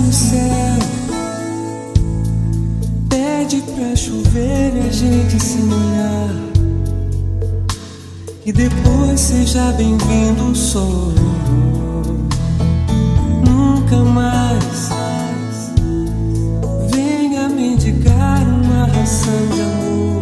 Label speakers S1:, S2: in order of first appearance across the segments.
S1: no céu pede pra chover e a gente se molhar, e depois seja bem-vindo o sol. Nunca mais venha mendigar uma ração de amor,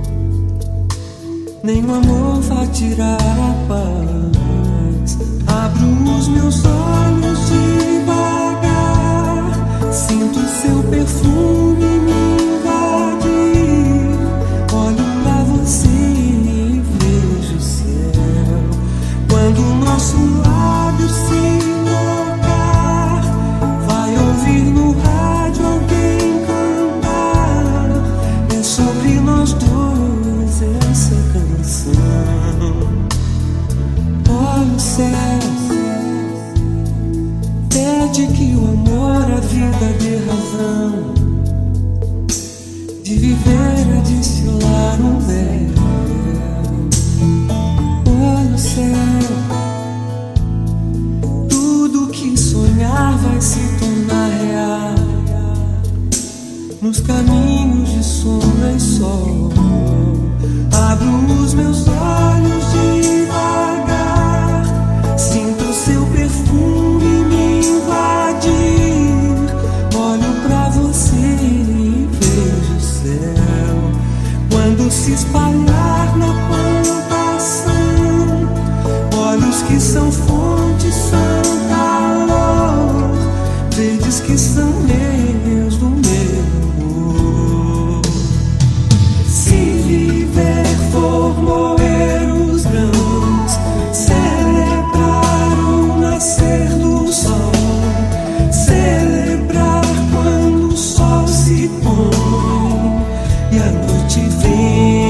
S1: nem o amor vai tirar a paz. Abro os meus olhos devagar, sinto seu perfume me invadir, olho pra você e vejo o céu. Quando o nosso lábio se tocar, vai ouvir no rádio alguém cantar, é sobre nós dois essa canção. Olha o céu, pede que o amor, a vida dê razão de viver a destilar um véu. Olha o céu, tudo que sonhar vai se tornar real, nos caminhos de sombra e sol. Abro os meus olhos devagar, sinto seu perfume me invadir, olho pra você e vejo o céu. Quando se espalhar na plantação, olhos que são fonte, são calor, verdes que são meus do meu amor. Se viver for moer os grãos, celebrar o nascer do sol, celebrar quando o sol se põe e a noite vem.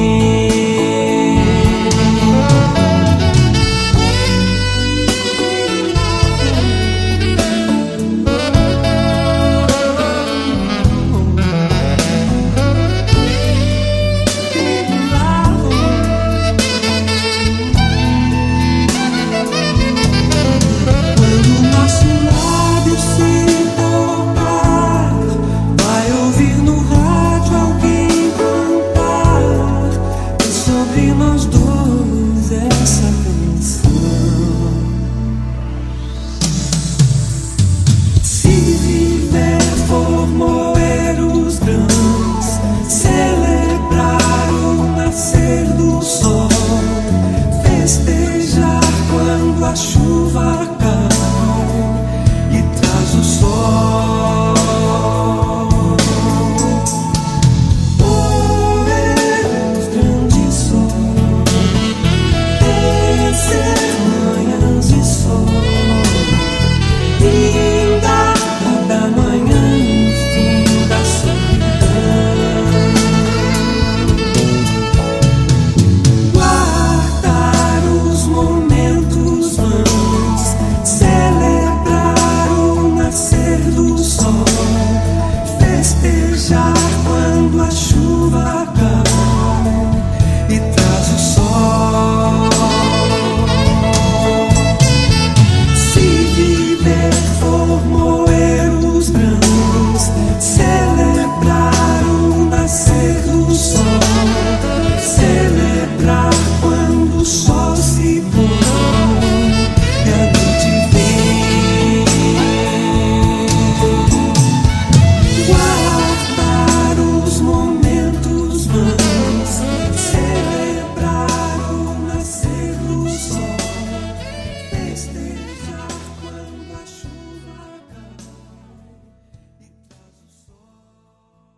S1: Celebrar o nascer do sol.